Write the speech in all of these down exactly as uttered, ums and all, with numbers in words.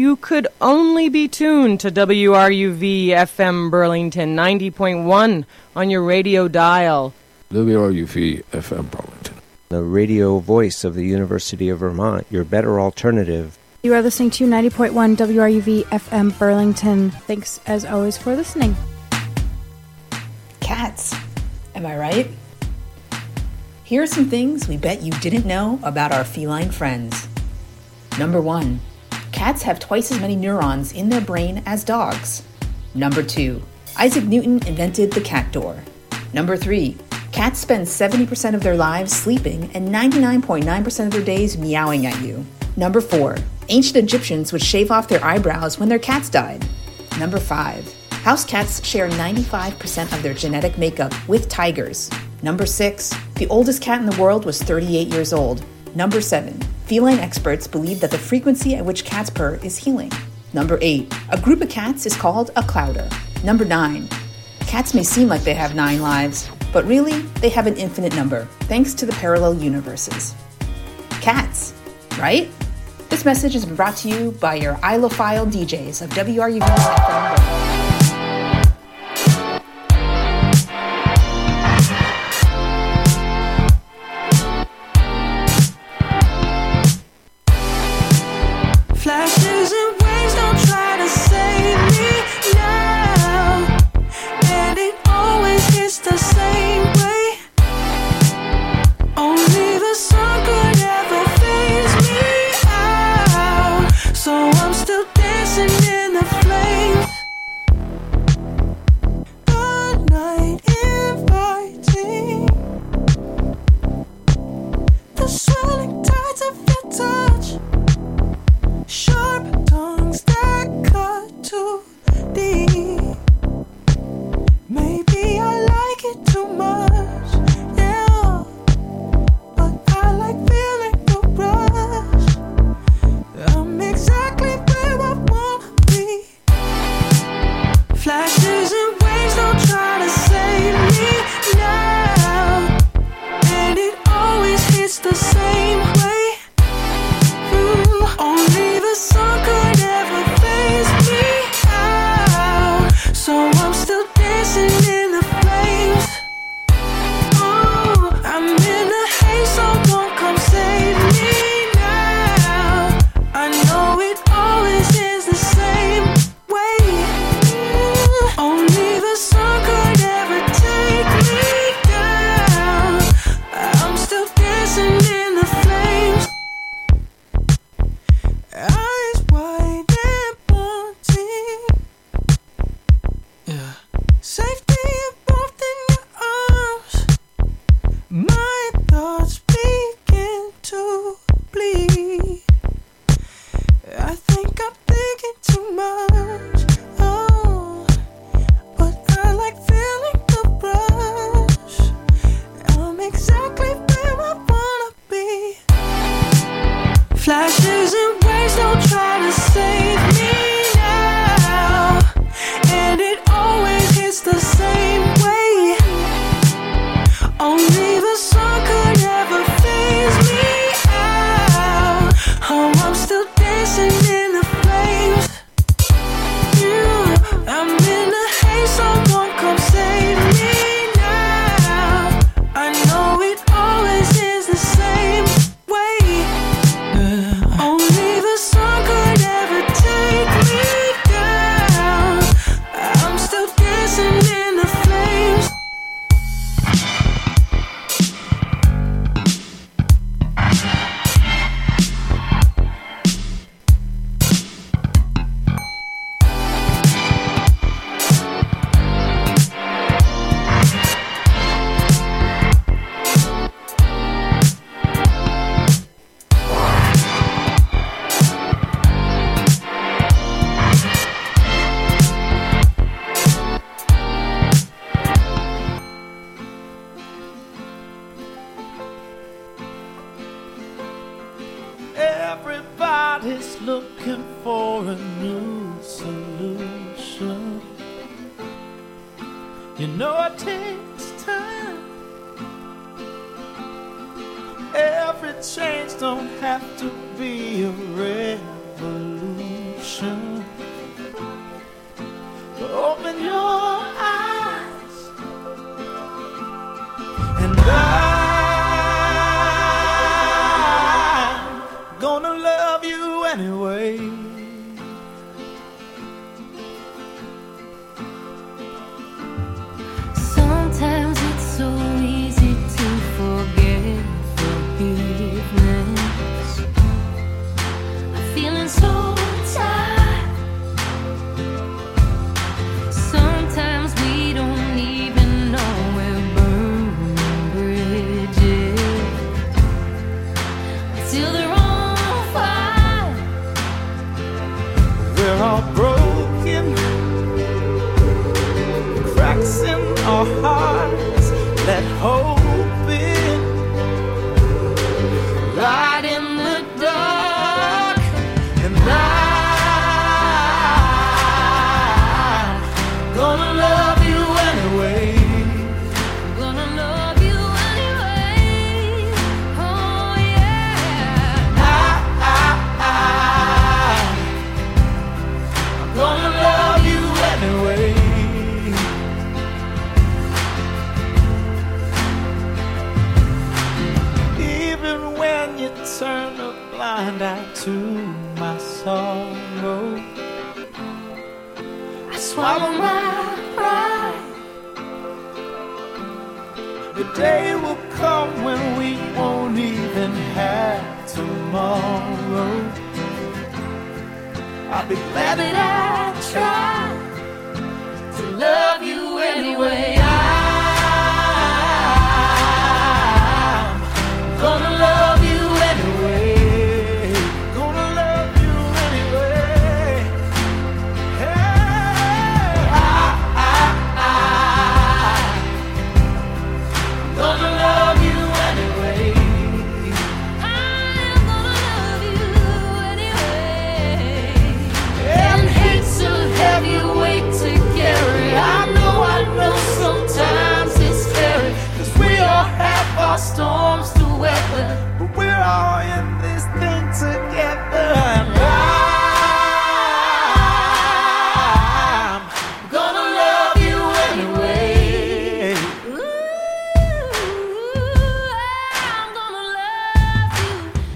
you could only be tuned to W R U V F M Burlington ninety point one on your radio dial. W R U V F M Burlington, the radio voice of the University of Vermont, your better alternative. You are listening to ninety point one W R U V F M Burlington. Thanks, as always, for listening. Cats, am I right? Here are some things we bet you didn't know about our feline friends. Number one, cats have twice as many neurons in their brain as dogs. Number two, Isaac Newton invented the cat door. Number three, cats spend seventy percent of their lives sleeping and ninety-nine point nine percent of their days meowing at you. Number four, ancient Egyptians would shave off their eyebrows when their cats died. Number five, house cats share ninety-five percent of their genetic makeup with tigers. Number six, the oldest cat in the world was thirty-eight years old. Number seven, feline experts believe that the frequency at which cats purr is healing. Number eight, a group of cats is called a clouder. Number nine, cats may seem like they have nine lives, but really, they have an infinite number, thanks to the parallel universes. Cats, right? This message is brought to you by your Ilophile D Js of W R U V F M. Flashes and waves don't try to save me now, and it always hits the same way. Only the sun could ever phase me out, so I'm still dancing in the flames. The night inviting, the swirling tides of your touch. Sharp tongues that cut too deep. Maybe I like it too much, yeah. But I like feeling the rush. I'm exactly where I wanna be. Flashes and waves don't try to save me now, and it always hits the same way. Only the sun could ever phase me out, so I'm still dancing in the flames. Oh, I'm in a haze, someone come save me now. I know it always is the same way. Only the sun could ever take me down. I'm still dancing in the flames. Eyes wide and wanting, yeah. Safety involved in your arms. My thoughts begin to bleed. I think I'm thinking too much. Oh, but I like feeling the rush. I'm exactly where I wanna be. Flashes and waves don't try to save me now, and it always hits the same way. Only the sun could ever phase me out. Oh, I'm still dancing in the flames. Yeah, I'm in a haze, someone come save me now. I know it always is the same way. Only the sun could ever take me down. I'm still dancing in the flames. Everybody's looking for a new solution. You know it takes time. Every change don't have to be a revolution. solution. Open your eyes, and I'm gonna love you anyway. Sometimes it's so easy to forget forgiveness. I'm feeling so tired. Sometimes we don't even know we're burning bridges till they're on fire. We're all broken, cracks in our hearts that hope in, light in the dark, and I'm gonna love you anyway. I'm gonna love you anyway. Oh yeah. I, I, I, I'm gonna love you anyway. Even when you turn a blind eye to my sorrow, I swallow my pride. the day will come when we won't even have tomorrow. I'll be glad that I tried to love you anyway. I'm gonna love you anyway. Gonna love you anyway. Hey, I, I, I'm gonna love you anyway. I'm gonna love you anyway. And hate's a heavy weight to carry. I know, I know sometimes it's scary, 'cause we all have our storms to weather. But we're all in this thing together. And I'm gonna love you anyway. Ooh, I'm gonna love you.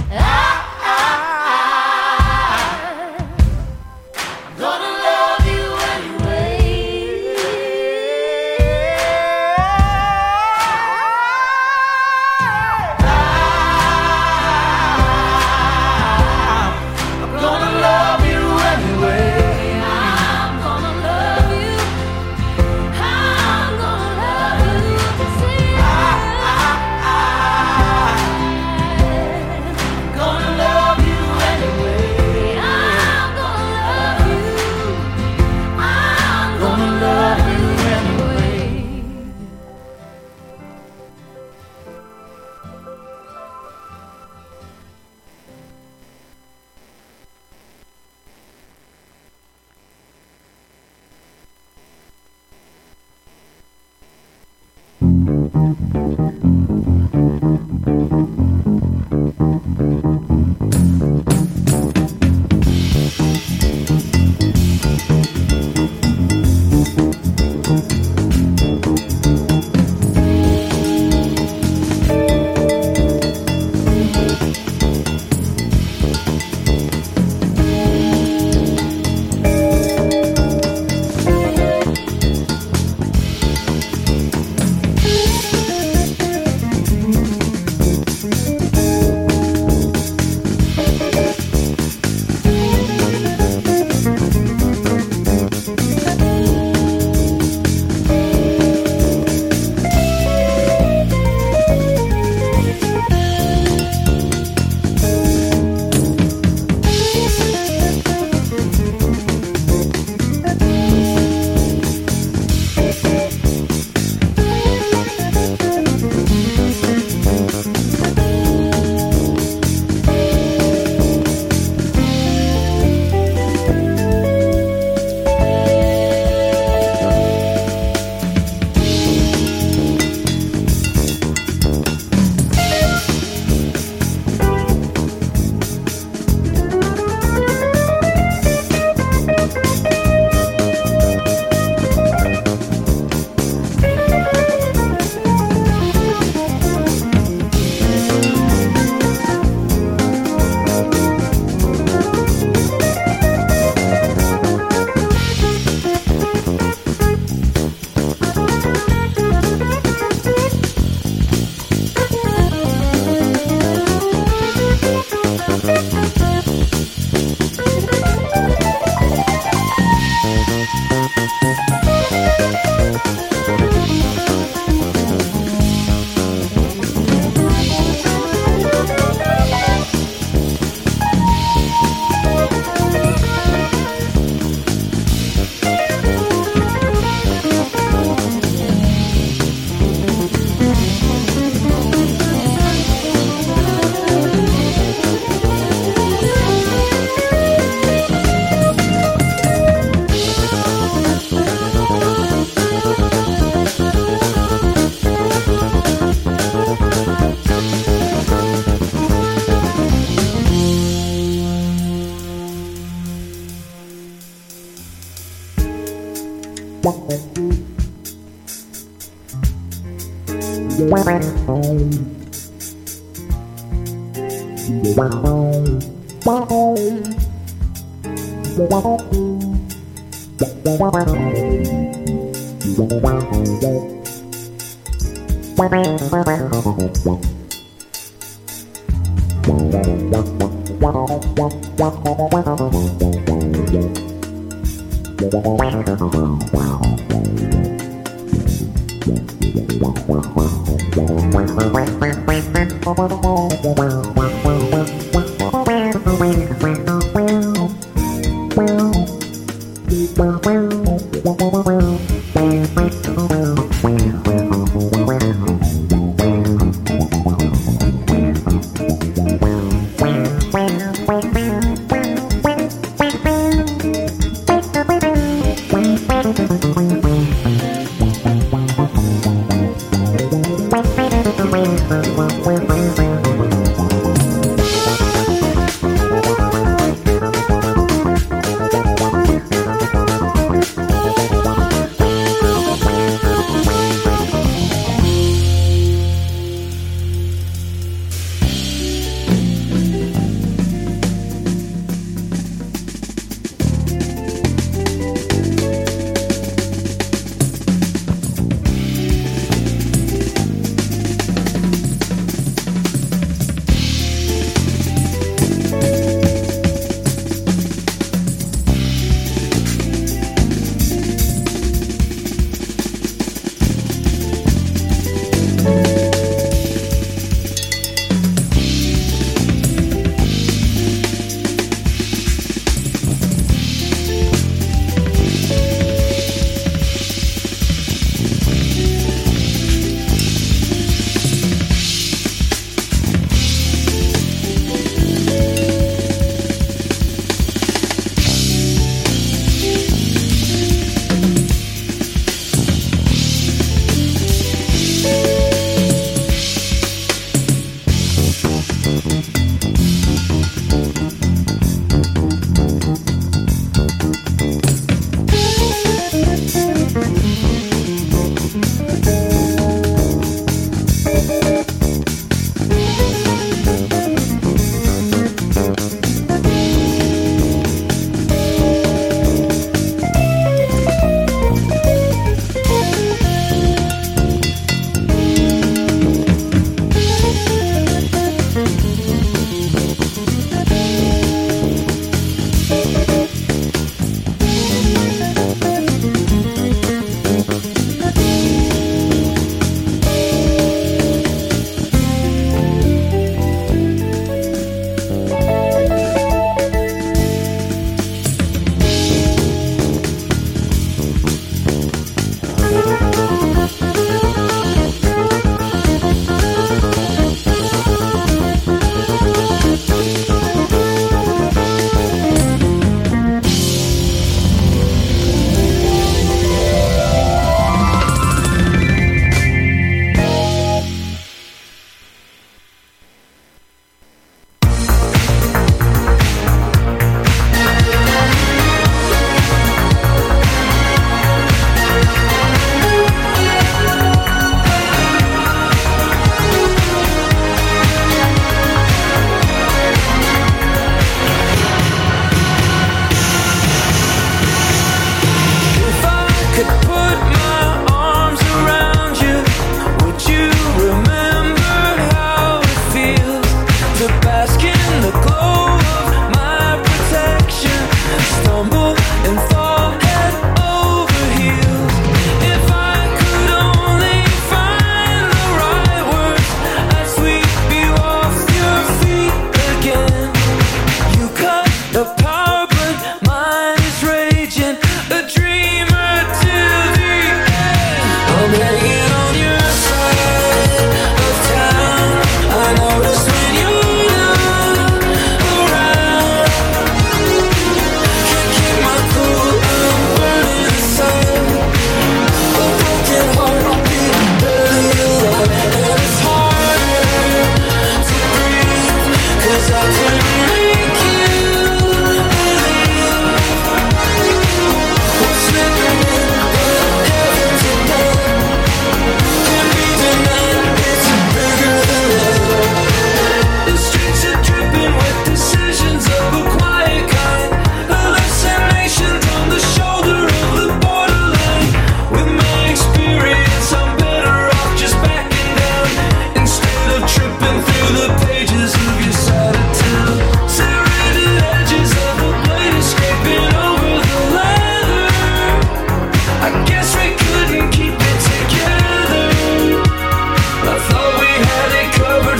I'm gonna love you anyway. I'm gonna love you anyway. I'm gonna love you. I'm gonna love you. See, I'm gonna love you anyway. I'm gonna love you. I'm gonna love you anyway. Wow.